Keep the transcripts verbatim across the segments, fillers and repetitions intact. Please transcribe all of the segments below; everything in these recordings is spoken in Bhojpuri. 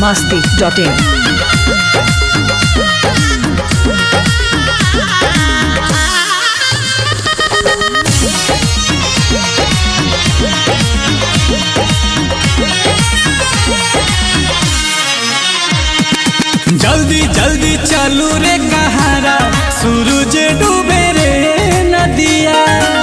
masti dot in. जल्दी जल्दी चालू रे कहारा सूरज डूबे रे नदिया।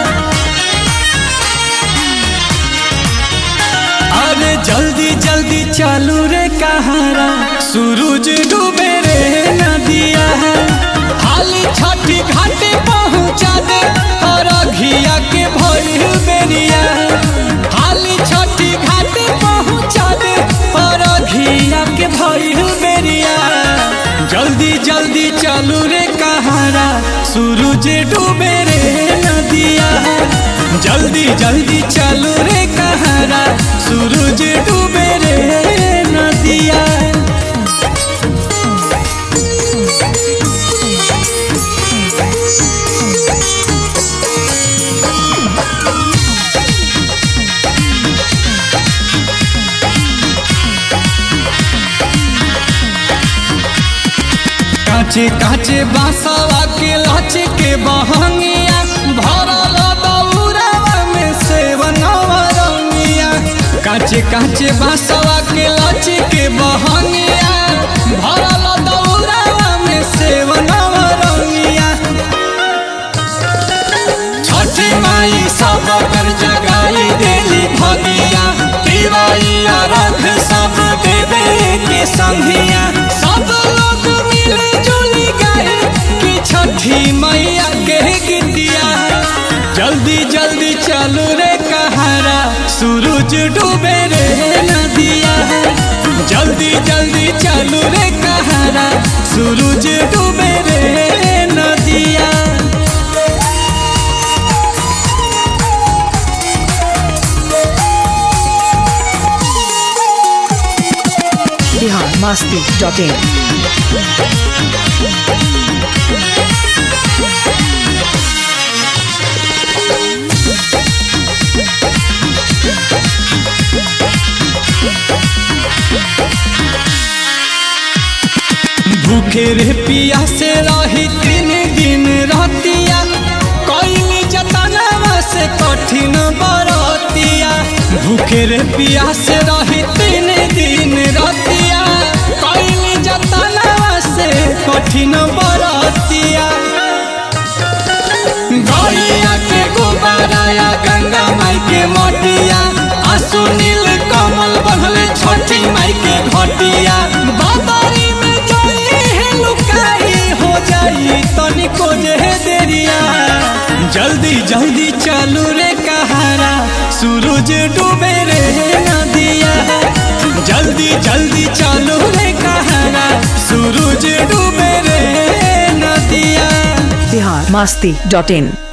अरे जल्दी जल्दी चालू रे कहारा सूरज डूबे रे नदिया। हाली छठी घाटे पहुँचा दे और घिया के भइल बेरिया। हाली छठी घाटे पहुँचा दे और घिया के भइल बेरिया। जल्दी जल्दी चालू रे कहारा सूरज डूबे रे नदिया। जल्दी जल्दी चालू रे कहारा सूरज डूबे रे नदिया। काचे काचे बांसवा के लाचे के बहंगिया भरल दौरावा में सेवनवा रंगिया। काचे काचे बांसवा के लाचे के बहंगिया भरल दौरावा में सेवनवा रंगिया। छठी माई सब कर जगाई देली भगिया। दिवाई रख सब देवे के संधिया। सब लोग मिले जुली गए कि छठी मैया के गीतिया। जल्दी जल्दी चालू रे कहारा सूरज डूबे रे नदिया। जल्दी जल्दी चालू रे कहारा सूरज डूबे रे नदिया। Bihar masti dot in. भूखे रे पिया से रही तीन दिन रहतिया। कइल जतनवा से कठिन बरतिया। भूखे रे पिया से रही तीन दिन रहतिया। कइल जतनवा से कठिन बरतिया। गैया के गोबराया गंगा माई के मोटिया। आंसू नील कमल बनले छठी माई के घटिया। बाबारी में जोई है लुकाई हो जाई तनिको जे देरिया। जल्दी जल्दी चालू रे कहारा सूरज डूबे रे नदिया। जल्दी जल्दी चालू रे कहारा सूरज डूबे रे नदिया। Bihar masti dot in.